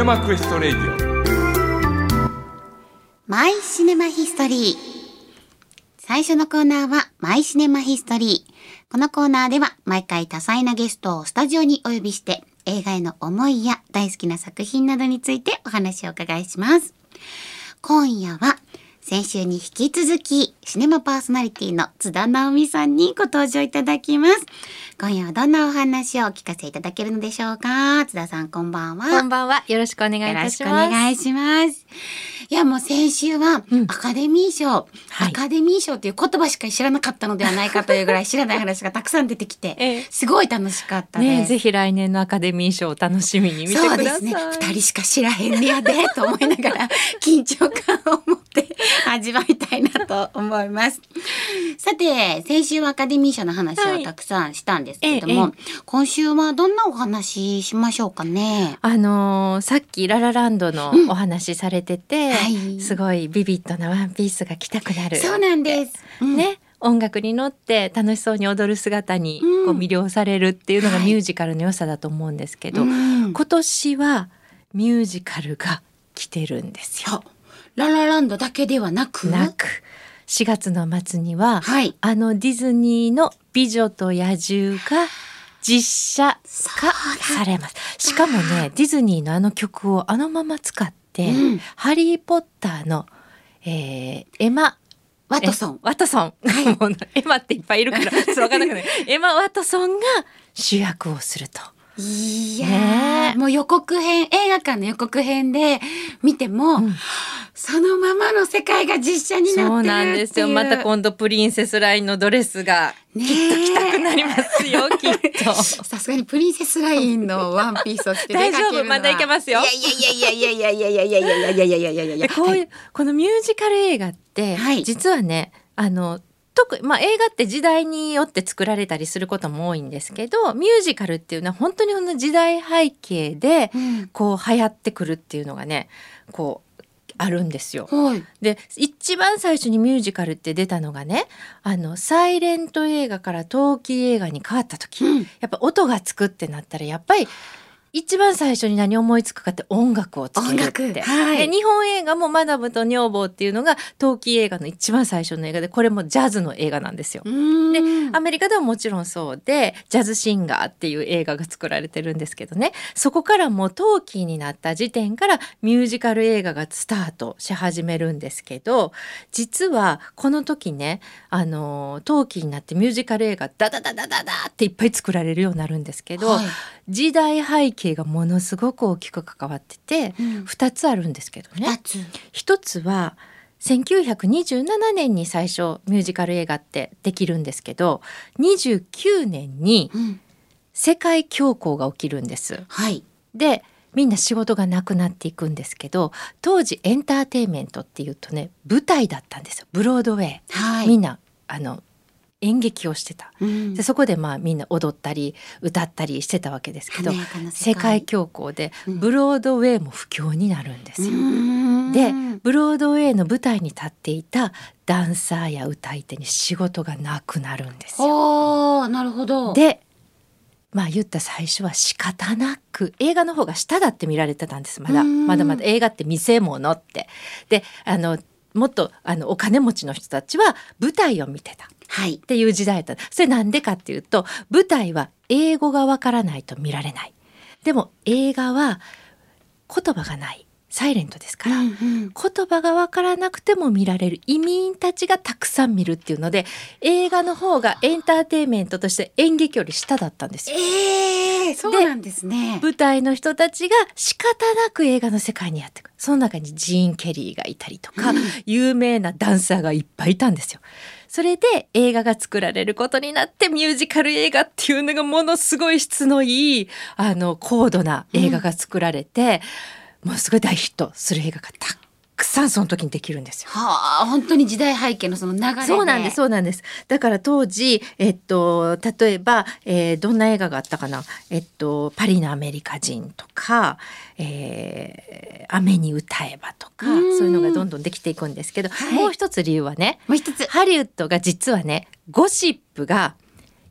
ネマクエストレイディオマイシネマヒストリー。最初のコーナーはマイシネマヒストリー。このコーナーでは毎回多彩なゲストをスタジオにお呼びして映画への思いや大好きな作品などについてお話をお伺いします。今夜は先週に引き続きシネマパーソナリティの津田直美さんにご登場いただきます。今夜はどんなお話を聞かせていただけるのでしょうか。津田さんこんばんは。 こんばんは。よろしくお願いいたします。 よろしくお願いします。いやもう先週はアカデミー賞、アカデミー賞っていう言葉しか知らなかったのではないかというぐらい知らない話がたくさん出てきて、すごい楽しかったです。 ね、ぜひ来年のアカデミー賞を楽しみに見てください。そうですね。 2人しか知らへんねやでと思いながら緊張感を持って味わいたいなと思います。さて先週はアカデミー賞の話をたくさんしたんですけれども、今週はどんなお話しましょうかね。 さっきララランドのお話されてて、すごいビビッドなワンピースが着たくなる。 そうなんです、 ね、音楽に乗って楽しそうに踊る姿にこう魅了されるっていうのがミュージカルの良さだと思うんですけど、今年はミュージカルが来てるんですよ。 ララランドだけではなく 4月の末には、ディズニーの美女と野獣が実写化されます。しかもね、ディズニーのあの曲をあのまま使って、ハリーポッターの、エマワトソン、 もうエマっていっぱいいるから分かんなくないエマ・ワトソンが主役をすると。 いや、もう予告編、映画館の予告編で見ても、そのままの世界が実写になってるっていう。 そうなんですよ。また今度プリンセスラインのドレスがきっと着たくなりますよ、きっと。 さすがにプリンセスラインのワンピースを着て出かけるのは大丈夫、まだいけますよ。 いやこのミュージカル映画って、実はね、映画って時代によって作られたりすることも多いんですけど、ミュージカルっていうのは本当にその時代背景でこう流行ってくるっていうのがね、こうあるんですよ。で一番最初にミュージカルって出たのがね、サイレント映画からトーキー映画に変わった時、やっぱ音がつくってなったらやっぱり一番最初に何思いつくかって音楽をつけるって。で日本映画もマダムと女房っていうのが陶器映画の一番最初の映画で、これもジャズの映画なんですよ。でアメリカではもちろんそうで、ジャズシンガーっていう映画が作られてるんですけどね、そこからもう陶器になった時点からミュージカル映画がスタートし始めるんですけど、実はこの時ね、陶器になってミュージカル映画ダダダダダダっていっぱい作られるようになるんですけど、時代背景がものすごく大きく関わってて、2つあるんですけどね。1つは1927年に最初ミュージカル映画ってできるんですけど、29年に世界恐慌が起きるんです。でみんな仕事がなくなっていくんですけど、当時エンターテインメントっていうとね、舞台だったんですよ。ブロードウェイ、みんな演劇をしてた、でそこでみんな踊ったり歌ったりしてたわけですけど、世界恐慌でブロードウェイも不況になるんですよ。でブロードウェイの舞台に立っていたダンサーや歌い手に仕事がなくなるんですよ。 なるほど。 で言った最初は仕方なく映画の方が下だって見られてたんです。まだ映画って見せ物って。でもっとお金持ちの人たちは舞台を見てたっていう時代だった。それなんでかっていうと、舞台は英語がわからないと見られない。でも映画は言葉がない、サイレントですから、言葉がわからなくても見られる移民たちがたくさん見るっていうので、映画の方がエンターテインメントとして演劇より下だったんですよ。 そうなんですね。 舞台の人たちが仕方なく映画の世界にやってくる。その中にジーン・ケリーがいたりとか、有名なダンサーがいっぱいいたんですよ。それで映画が作られることになって、ミュージカル映画っていうのがものすごい質のいい高度な映画が作られて、ものすごい大ヒットする映画がたくさんその時にできるんですよ。 本当に時代背景のその流れで。 そうなんです。だから当時、例えば、どんな映画があったかな、パリのアメリカ人とか、雨に歌えばとか、そういうのがどんどんできていくんですけど、もう一つ理由はね、ハリウッドが実はね、ゴシップがいっ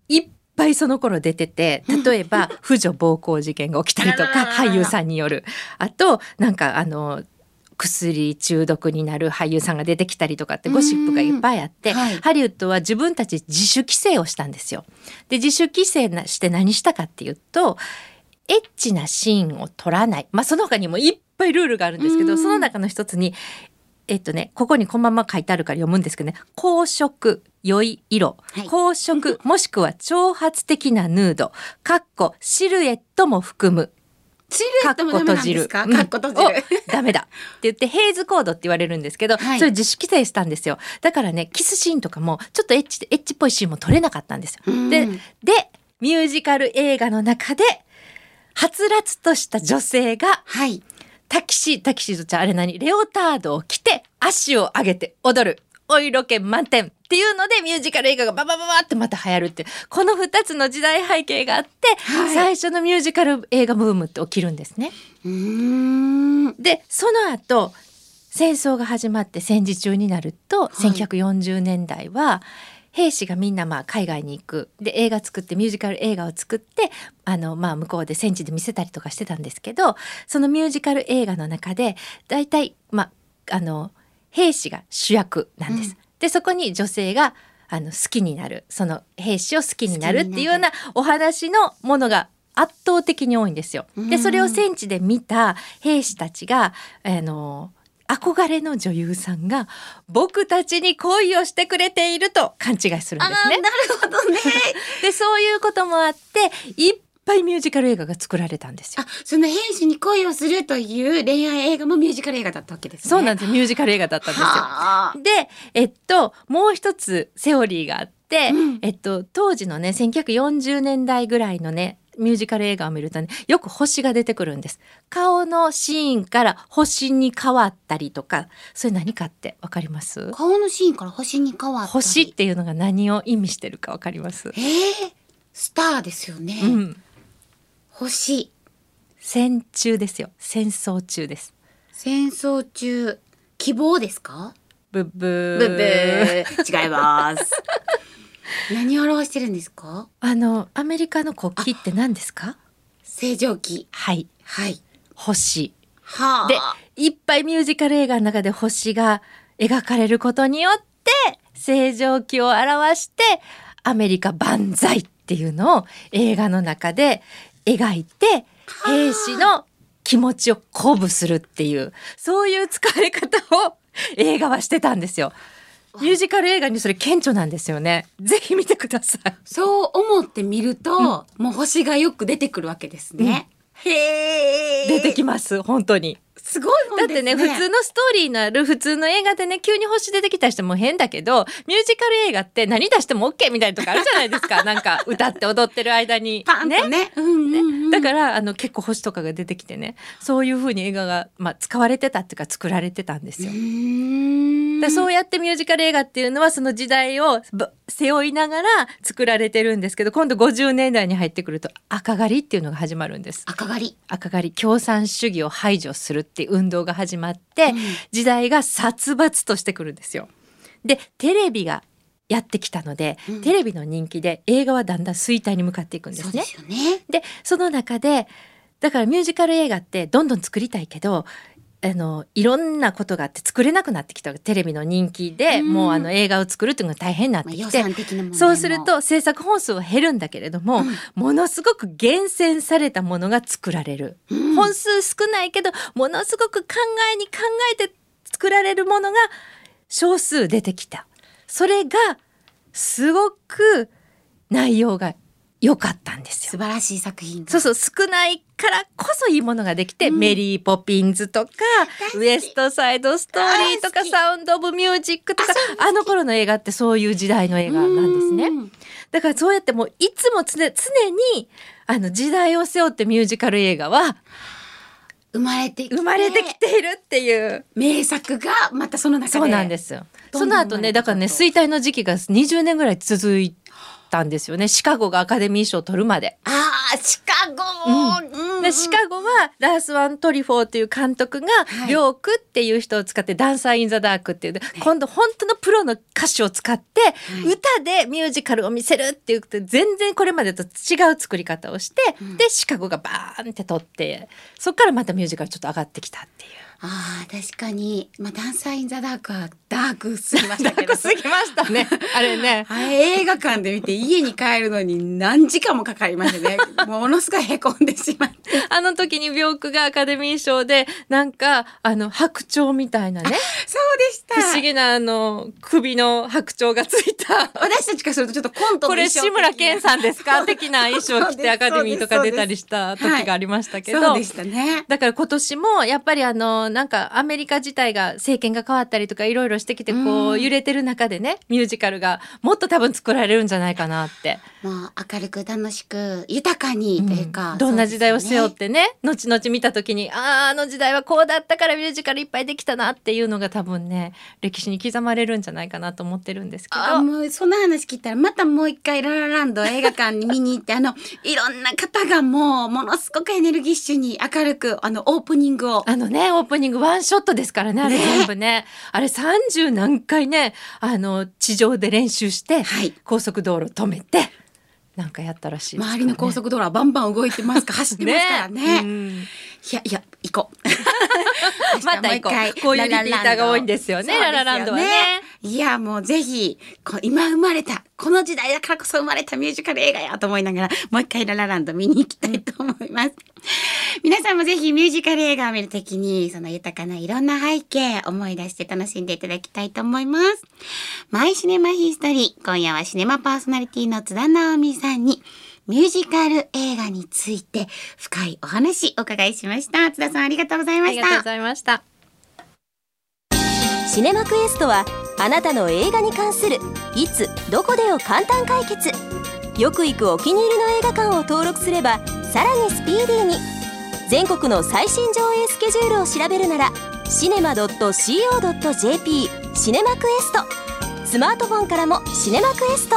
ぱいその頃出てて、例えば婦女暴行事件が起きたりとか俳優さんによる、あとなんか薬中毒になる俳優さんが出てきたりとかってゴシップがいっぱいあって、はい、ハリウッドは自分たち自主規制をしたんですよ。で自主規制して何したかっていうと、エッチなシーンを撮らない、その他にもいっぱいルールがあるんですけど、その中の一つにここにこのまま書いてあるから読むんですけどね、光色、良い色、光色もしくは挑発的なヌード、シルエットも含む。 シルエットもダメなんですか？ ダメだって言ってヘイズコードって言われるんですけど、それ自主規制したんですよ。だからね、キスシーンとかもちょっとエッチっぽいシーンも撮れなかったんですよ。でミュージカル映画の中ではつらつとした女性が、タキシードちゃん、あれレオタードを着て足を上げて踊る、お色気満点っていうのでミュージカル映画がババババってまた流行るっていう、この2つの時代背景があって、最初のミュージカル映画ブームって起きるんですね。でその後戦争が始まって戦時中になると、1940年代は兵士がみんな海外に行く、で映画作ってミュージカル映画を作って向こうで戦地で見せたりとかしてたんですけど、そのミュージカル映画の中でだいたい兵士が主役なんです。でそこに女性が好きになる、その兵士を好きになるっていうようなお話のものが圧倒的に多いんですよ。でそれを戦地で見た兵士たちが憧れの女優さんが僕たちに恋をしてくれていると勘違いするんですね。 なるほどね。 でそういうこともあっていっぱいミュージカル映画が作られたんですよ。 その兵士に恋をするという恋愛映画もミュージカル映画だったわけですね。 そうなんです。ミュージカル映画だったんですよ。で、もう一つセオリーがあって、当時のね1940年代ぐらいのねミュージカル映画を見るとね、よく星が出てくるんです。顔のシーンから星に変わったりとか、それ何かってわかります？ 顔のシーンから星に変わったり。 星っていうのが何を意味してるかわかります？ スターですよね。星。 戦中ですよ。戦争中です。 戦争中。希望ですか？ ブッブー。 違います。何を表してるんですか？ アメリカの国旗って何ですか？ 星条旗。 はい。星。 はあ。 で、いっぱいミュージカル映画の中で星が描かれることによって星条旗を表してアメリカ万歳っていうのを映画の中で描いて兵士の気持ちを鼓舞するっていう、そういう使われ方を映画はしてたんですよ。ミュージカル映画にそれ顕著なんですよね。ぜひ見てください。 そう思ってみると、もう星がよく出てくるわけですね。 へー、出てきます。本当にすごいもんですね。 だってね、普通のストーリーのある普通の映画でね、急に星出てきたりしても変だけど、ミュージカル映画って何出しても OK みたいなとこあるじゃないですか。なんか歌って踊ってる間にパンとね。 だから結構星とかが出てきてね、そういう風に映画が、使われてたっていうか作られてたんですよ。でそうやってミュージカル映画っていうのはその時代を背負いながら作られてるんですけど、今度50年代に入ってくると赤狩りっていうのが始まるんです。赤狩り、共産主義を排除するっていう運動が始まって、時代が殺伐としてくるんですよ。でテレビがやってきたので、テレビの人気で映画はだんだん衰退に向かっていくんですね。 そうですよね。 でその中でだからミュージカル映画ってどんどん作りたいけど、いろんなことがあって作れなくなってきた。テレビの人気でもう映画を作るっていうのが大変になってきて、 予算的な問題もそうすると制作本数は減るんだけれども、ものすごく厳選されたものが作られる、本数少ないけどものすごく考えて作られるものが少数出てきた。それがすごく内容が良かったんですよ。 素晴らしい作品が。 そう少ないからこそいいものができて、メリーポピンズとかウエストサイドストーリーとかサウンドオブミュージックとか、あの頃の映画ってそういう時代の映画なんですね。だからそうやってもういつも常に時代を背負ってミュージカル映画は生まれてきているっていう名作がまたその中で。 そうなんですよ。その後ね、だからね衰退の時期が20年ぐらい続いたんですよね。シカゴがアカデミー賞を取るまで。 シカゴ、 でシカゴはラース・ワン・トリフォーという監督が、ビョークっていう人を使ってダンサー・イン・ザ・ダークっていう、今度本当のプロの歌手を使って、歌でミュージカルを見せるっていう全然これまでと違う作り方をして、でシカゴがバーンって取って、そっからまたミュージカルちょっと上がってきたっていう。 確かに、ダンサーインザダークはダークすぎましたけどダークすぎましたねあれね映画館で見て家に帰るのに何時間もかかりましたねものすごいへこんでしまってあの時にビョークがアカデミー賞でなんか白鳥みたいなね、 そうでした、 不思議な首の白鳥がついた私たちからするとちょっとコントのこれ志村けんさんですか的な衣装を着てアカデミーとか出たりした時がありましたけど、 そうでしたね。 だから今年もやっぱりなんかアメリカ自体が政権が変わったりとかいろいろしてきてこう揺れてる中でね、ミュージカルがもっと多分作られるんじゃないかなって。 もう明るく楽しく豊かにというか、 どんな時代を背負ってね、後々見た時にあの時代はこうだったからミュージカルいっぱいできたなっていうのが多分ね歴史に刻まれるんじゃないかなと思ってるんですけど、 もうそんな話聞いたらまたもう一回ララランド映画館に見に行っていろんな方がものすごくエネルギッシュに明るくオープニングをオープニングワンショットですからね、あれ全部ねあれ30何回ね地上で練習して、高速道路止めてなんかやったらしいですからね。 周りの高速道路はバンバン動いてますか走ってますからね。いや行こうまた行こう。こういうリピーターが多いんですよね、ララランドはね。 いやもうぜひ今生まれたこの時代だからこそ生まれたミュージカル映画やと思いながらもう一回ララランド見に行きたいと思います。皆さんもぜひミュージカル映画を見るときにその豊かないろんな背景思い出して楽しんでいただきたいと思います。マイシネマヒストリー、今夜はシネマパーソナリティの津田直美さんにミュージカル映画について深いお話お伺いしました。津田さんありがとうございました。 ありがとうございました。 シネマクエストはあなたの映画に関するいつどこでを簡単解決。よく行くお気に入りの映画館を登録すればさらにスピーディーに。全国の最新上映スケジュールを調べるならcinema.co.jp シネマクエスト。スマートフォンからもシネマクエスト。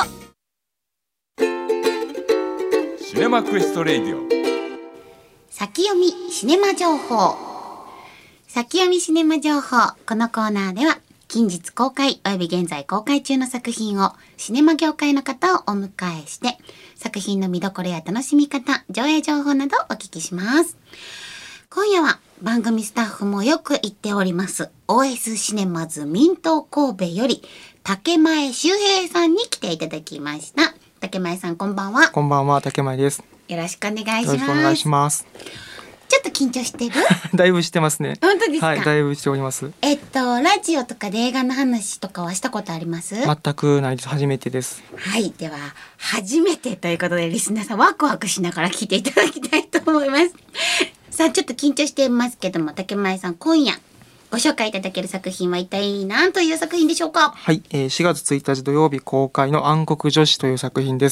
シネマクエストレイディオ先読みシネマ情報。先読みシネマ情報。このコーナーでは近日公開および現在公開中の作品をシネマ業界の方をお迎えして作品の見どころや楽しみ方、上映情報などをお聞きします。今夜は番組スタッフもよく行っております OS シネマズミント神戸より竹前周平さんに来ていただきました。竹前さんこんばんは。 こんばんは、竹前です。 よろしくお願いします。 よろしくお願いします。 ちょっと緊張してるだいぶしてますね。 本当ですか。 はい、だいぶしております。 ラジオとかで映画の話とかはしたことあります？ 全くないです。初めてです。 はい、では初めてということでリスナーさんワクワクしながら聞いていただきたいと思いますさあちょっと緊張していますけども、竹前さん今夜ご紹介いただける作品は一体何という作品でしょうか？ はい、4月1日土曜日公開の暗黒女子という作品です。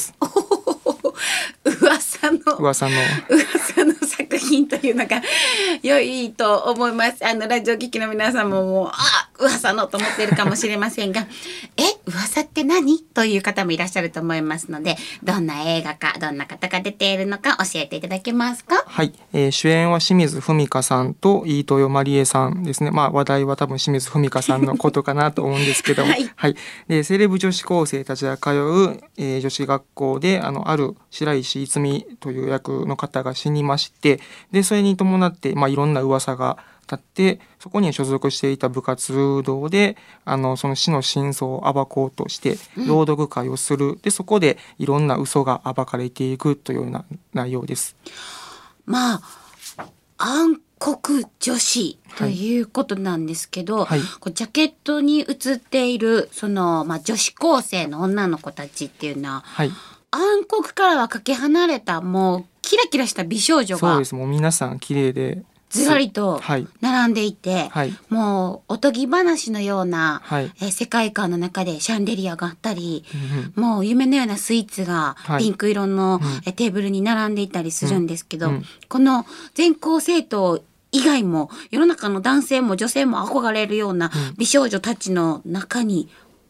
噂の作品というのが良いと思います。ラジオ聞きの皆さんももう噂のと思っているかもしれませんが噂って何という方もいらっしゃると思いますので、どんな映画かどんな方が出ているのか教えていただけますか？ はい、主演は清水文香さんと飯豊まりえさんですね。話題は多分清水文香さんのことかなと思うんですけどもはい、でセレブ女子高生たちが通う、女子学校である白石泉という役の方が死にまして、でそれに伴って、いろんな噂が立って、そこに所属していた部活動でその死の真相を暴こうとして朗読会をする、でそこでいろんな嘘が暴かれていくというような内容です。 暗黒女子ということなんですけど、こうジャケットに写っているその、女子高生の女の子たちっていうのは、暗黒からはかけ離れたもうキラキラした美少女がそうです。もう皆さん綺麗でずらりと並んでいて、もうおとぎ話のような、世界観の中でシャンデリアがあったり、もう夢のようなスイーツがピンク色の、テーブルに並んでいたりするんですけど、この全校生徒以外も世の中の男性も女性も憧れるような美少女たちの中に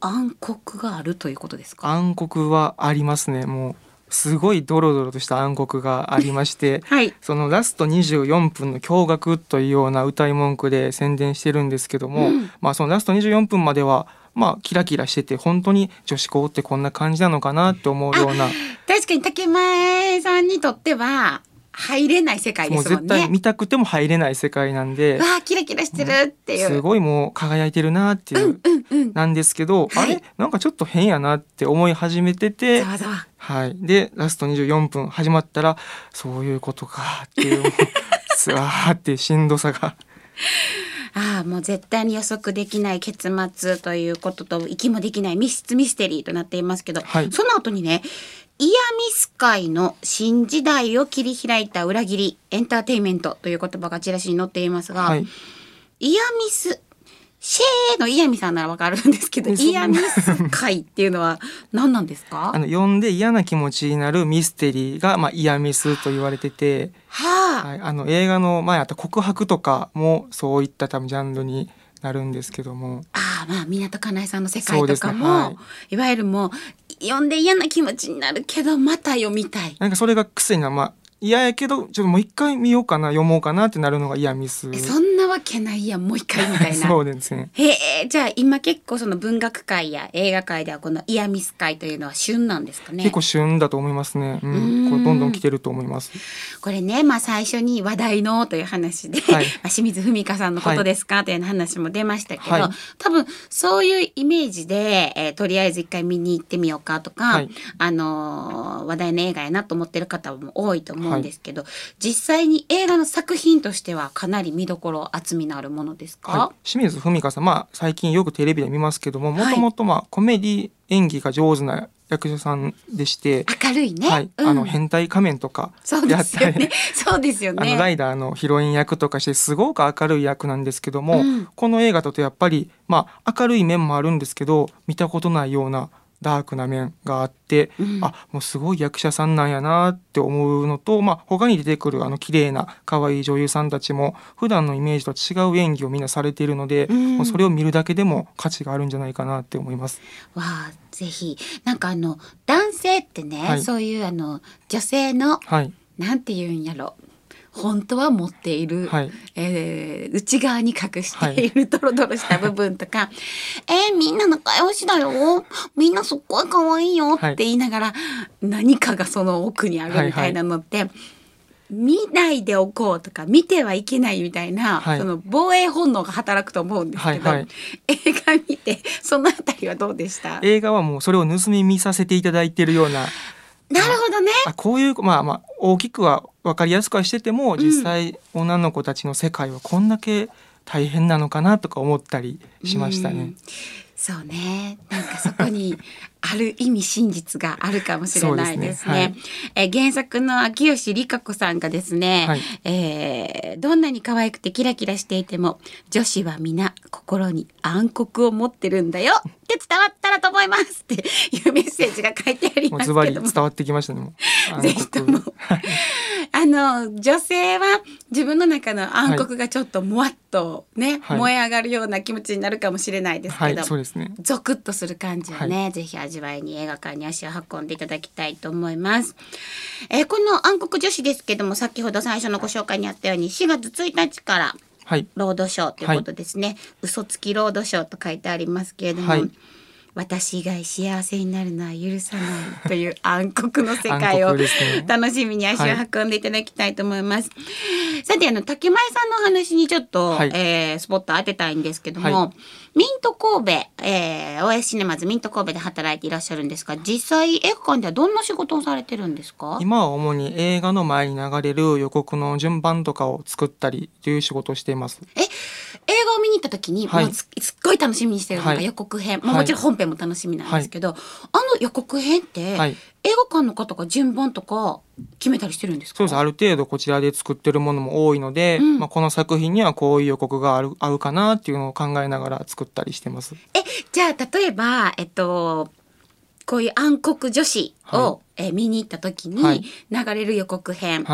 暗黒があるということですか？ 暗黒はありますね。もうすごいドロドロとした暗黒がありまして、 はい、 そのラスト24分の驚愕というような歌い文句で宣伝してるんですけども、そのラスト24分まではキラキラしてて、本当に女子校ってこんな感じなのかなって思うような。 確かに竹前さんにとっては入れない世界ですもんね。 もう絶対見たくても入れない世界なんで、 わあキラキラしてるっていう、 すごいもう輝いてるなっていう、なんですけど、あれなんかちょっと変やなって思い始めてて、はい、でラスト24分始まったらそういうことかっていうスワーってしんどさがもう絶対に予測できない結末ということと、息もできない密室ミステリーとなっていますけど、はい、その後にね、イヤミス界の新時代を切り開いた裏切りエンターテインメントという言葉がチラシに載っていますが、はい、イヤミスシェーのイヤミさんならわかるんですけど、イヤミス界っていうのは何なんですか？ 読んで嫌な気持ちになるミステリーが、イヤミスと言われてて、はい、映画の前あった告白とかもそういった多分ジャンルになるんですけども、 湊かなえさんの世界とかも、はい、いわゆるもう読んで嫌な気持ちになるけどまた読みたい、 なんかそれが癖にな嫌やけどちょっともう一回見ようかな読もうかなってなるのがイヤミス。 そんなわけないやんもう一回みたいなそうですね。 じゃあ今結構その文学界や映画界ではこのイヤミス界というのは旬なんですかね？ 結構旬だと思いますね、これどんどん来てると思います。 これね、最初に話題のという話で、はい、清水文香さんのことですか、という話も出ましたけど、多分そういうイメージで、とりあえず一回見に行ってみようかとか、話題の映画やなと思ってる方も多いと思うんですけど、実際に映画の作品としてはかなり見どころ厚みのあるものですか？ 清水文香さん、最近よくテレビで見ますけども、もともとコメディ演技が上手な役者さんでして、 明るいね、 変態仮面とかやったり、 そうですよね、 ライダーのヒロイン役とかしてすごく明るい役なんですけども、この映画だとやっぱり、明るい面もあるんですけど、見たことないようなダークな面があって、もうすごい役者さんなんやなって思うのと、他に出てくる綺麗な可愛い女優さんたちも普段のイメージと違う演技をみんなされているので、もうそれを見るだけでも価値があるんじゃないかなって思います。 ぜひなんか男性ってね、そういう女性の、なんていうんやろ、本当は持っている、内側に隠しているドロドロした部分とか、みんな仲良しだよ、みんなすっごい可愛いよって言いながら、何かがその奥にあるみたいなのって、見ないでおこうとか見てはいけないみたいな、その防衛本能が働くと思うんですけど、映画見てそのあたりはどうでした？ 映画はもうそれを盗み見させていただいているような。 なるほどね。 こういう大きくは分かりやすくはしてても、実際女の子たちの世界はこんだけ大変なのかなとか思ったりしましたね。 そうね、なんかそこにある意味真実があるかもしれないですね。原作の秋吉里香子さんがですね、どんなに可愛くてキラキラしていても女子は皆心に暗黒を持ってるんだよって伝わったらと思いますっていうメッセージが書いてありますけども、ズバリ伝わってきましたね。 ぜひとも女性は自分の中の暗黒がちょっともわっとね、燃え上がるような気持ちになるかもしれないですけど、 そうですね、 ゾクッとする感じをね、ぜひ味わいに映画館に足を運んでいただきたいと思います。この暗黒女子ですけども、先ほど最初のご紹介にあったように4月1日からロードショーということですね、嘘つきロードショーと書いてありますけれども、私以外幸せになるのは許さないという暗黒の世界を楽しみに足を運んでいただきたいと思います。さて竹前さんのお話にちょっと、スポット当てたいんですけども、ミント神戸、OS シネマズミント神戸で働いていらっしゃるんですが、実際映画館ではどんな仕事をされてるんですか？ 今は主に映画の前に流れる予告の順番とかを作ったりという仕事をしています。 映画を見に行った時に、もうすっごい楽しみにしてるのが予告編、もちろん本編も楽しみなんですけど、予告編って、映画館の方が順番とか決めたりしてるんですか？ そうです。ある程度こちらで作ってるものも多いので、この作品にはこういう予告が合うかなっていうのを考えながら作ったりしてます。 じゃあ例えばこういう暗黒女子を、見に行った時に流れる予告編、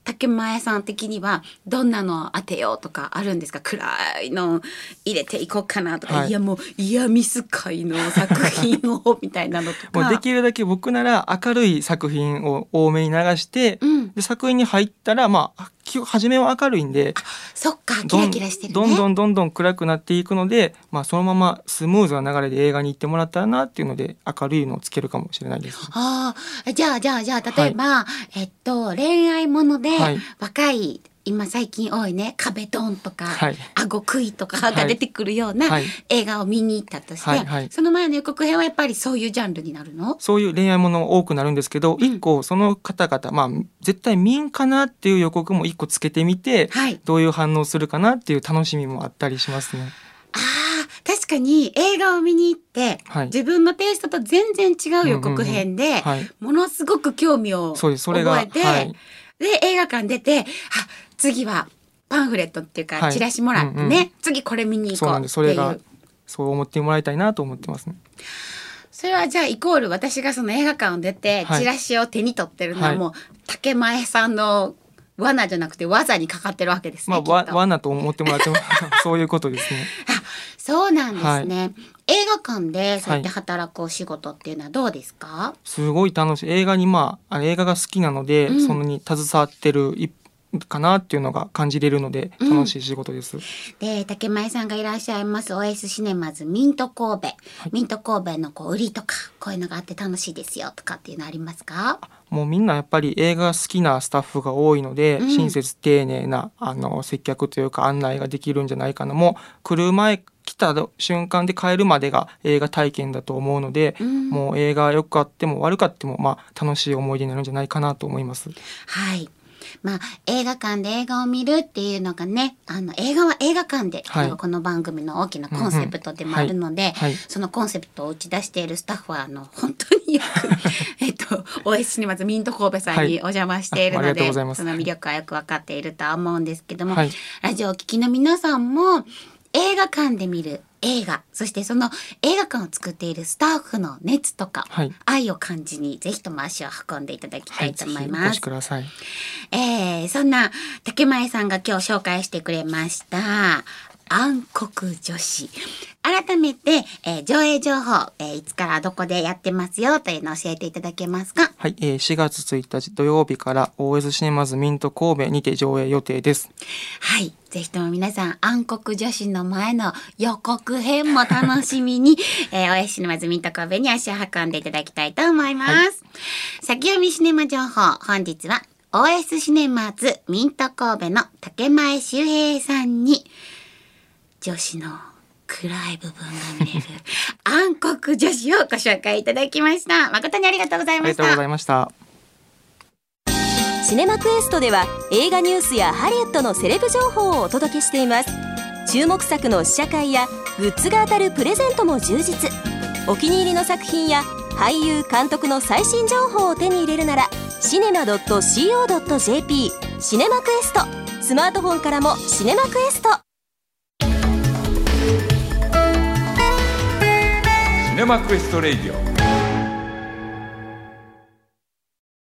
竹前さん的にはどんなのを当てようとかあるんですか？暗いの入れていこうかなとか、はい、いやもうイヤミス界の作品をみたいなのとかもうできるだけ僕なら明るい作品を多めに流して、で作品に入ったら初めは明るいんで、 そっか、キラキラしてるね。 どんどん暗くなっていくので、そのままスムーズな流れで映画に行ってもらったらなっていうので明るいのをつけるかもしれないです。 じゃあ例えば、恋愛もので、若い今最近多いね、壁ドンとか、顎食いとかが出てくるような映画を見に行ったとして、その前の予告編はやっぱりそういうジャンルになるの？ そういう恋愛もの多くなるんですけど、一個その方々、絶対見んかなっていう予告も一個つけてみて、どういう反応するかなっていう楽しみもあったりしますね。 確かに映画を見に行って、自分のテイストと全然違う予告編で、ものすごく興味を覚えて、で映画館出て、次はパンフレットっていうかチラシもらってね、次これ見に行こうっていう。 それがそう思ってもらいたいなと思ってますね。 それはじゃあイコール私がその映画館を出てチラシを手に取ってるのはもう竹前さんの罠じゃなくて技にかかってるわけですね。 罠と思ってもらってもそういうことですね。 そうなんですね。映画館でそうやって働くお仕事っていうのはどうですか？ すごい楽しい。映画に映画が好きなので、そんなに携わってるかなっていうのが感じれるので楽しい仕事です。 で、竹前さんがいらっしゃいます OS シネマズミント神戸、ミント神戸の売りとかこういうのがあって楽しいですよとかっていうのありますか？ もうみんなやっぱり映画好きなスタッフが多いので、親切丁寧な接客というか案内ができるんじゃないかな。もう来る前来た瞬間で帰るまでが映画体験だと思うので、もう映画良かっても悪かっても楽しい思い出になるんじゃないかなと思います。 はい。映画館で映画を見るっていうのがね、映画は映画館で、この番組の大きなコンセプトでもあるので、そのコンセプトを打ち出しているスタッフは本当によくOS シネマズミント神戸さんにお邪魔しているので、その魅力はよく分かっているとは思うんですけども、ラジオを聴きの皆さんも映画館で見る映画、そしてその映画館を作っているスタッフの熱とか、愛を感じにぜひとも足を運んでいただきたいと思います。 お越しください。 そんな竹前さんが今日紹介してくれました暗黒女子、改めて、上映情報、いつからどこでやってますよというのを教えていただけますか？ はい、4月1日土曜日から OS シネマズミント神戸にて上映予定です。 はい、ぜひとも皆さん暗黒女子の前の予告編も楽しみに、OS シネマズミント神戸に足を運んでいただきたいと思います。先読みシネマ情報、本日は OS シネマズミント神戸の竹前周平さんに女子の暗い部分が見れる暗黒女子をご紹介いただきました。誠にありがとうございました。 ありがとうございました。 シネマクエストでは映画ニュースやハリウッドのセレブ情報をお届けしています。注目作の試写会やグッズが当たるプレゼントも充実。お気に入りの作品や俳優監督の最新情報を手に入れるならシネマ .co.jp シネマクエスト、スマートフォンからもシネマクエスト。 シネマクエストレイディオ